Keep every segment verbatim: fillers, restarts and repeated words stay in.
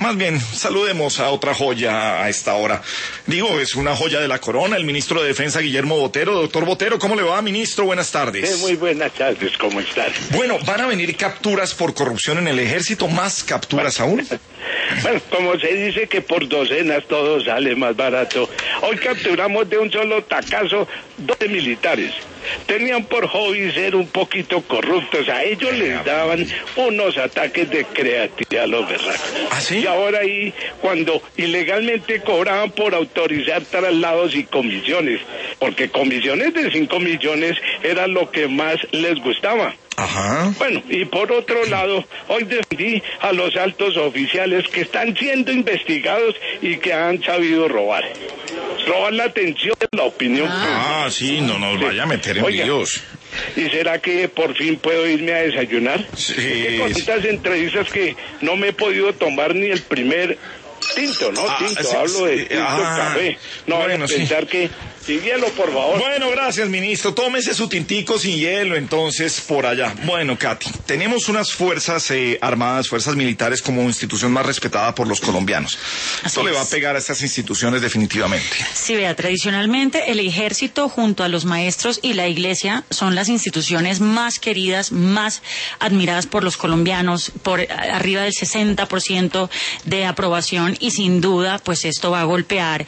más bien, saludemos a otra joya a esta hora. Digo, es una joya de la corona, el ministro de Defensa, Guillermo Botero. Doctor Botero, ¿cómo le va, ministro? Buenas tardes. Eh, muy buenas tardes, ¿cómo estás? Bueno, ¿van a venir capturas por corrupción en el ejército? ¿Más capturas aún? Bueno, como se dice que por docenas todo sale más barato. Hoy capturamos de un solo tacazo doce militares. Tenían por hobby ser un poquito corruptos. A ellos les daban unos ataques de creatividad a los berracos. ¿Ah, sí? Y ahora ahí, cuando ilegalmente cobraban por autorizar traslados y comisiones, porque comisiones de cinco millones era lo que más les gustaba. Ajá. Bueno, y por otro lado, hoy defendí a los altos oficiales que están siendo investigados y que han sabido robar. Robar la atención de la opinión pública. Ah, sí, no nos vaya a meter en Oiga, líos. ¿Y será que por fin puedo irme a desayunar? Sí. Porque con estas entrevistas que no me he podido tomar ni el primer tinto, ¿no? Ah, tinto, sí, hablo de sí, tinto, ah, café. No bueno, voy a pensar sí. que... Sin hielo, por favor. Bueno, gracias, ministro. Tómese su tintico sin hielo, entonces, por allá. Bueno, Katy, tenemos unas fuerzas eh, armadas, fuerzas militares como institución más respetada por los colombianos. Así Esto le va a es. pegar a estas instituciones definitivamente. Sí, vea, tradicionalmente el ejército junto a los maestros y la iglesia son las instituciones más queridas, más admiradas por los colombianos, por arriba del sesenta por ciento de aprobación, y sin duda, pues esto va a golpear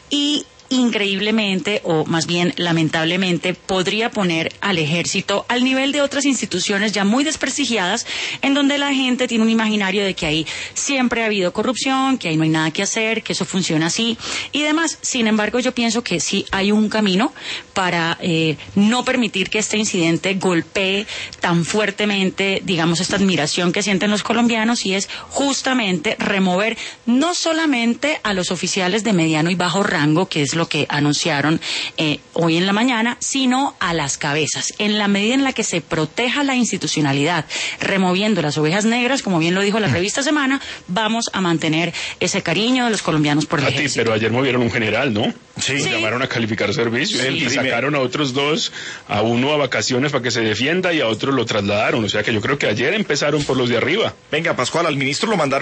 y increíblemente, o más bien lamentablemente, podría poner al ejército al nivel de otras instituciones ya muy desprestigiadas, en donde la gente tiene un imaginario de que ahí siempre ha habido corrupción, que ahí no hay nada que hacer, que eso funciona así y demás. Sin embargo, yo pienso que sí hay un camino para eh, no permitir que este incidente golpee tan fuertemente, digamos, esta admiración que sienten los colombianos, y es justamente remover no solamente a los oficiales de mediano y bajo rango, que es lo que anunciaron eh, hoy en la mañana, sino a las cabezas. En la medida en la que se proteja la institucionalidad, removiendo las ovejas negras, como bien lo dijo la revista Semana, vamos a mantener ese cariño de los colombianos por el Katy, ejército. pero ayer movieron un general, ¿no? Sí. Sí. Llamaron a calificar servicio Sí. y sacaron a otros dos, a uno a vacaciones para que se defienda y a otro lo trasladaron. O sea que yo creo que ayer empezaron por los de arriba. Venga, Pascual, al ministro lo mandaron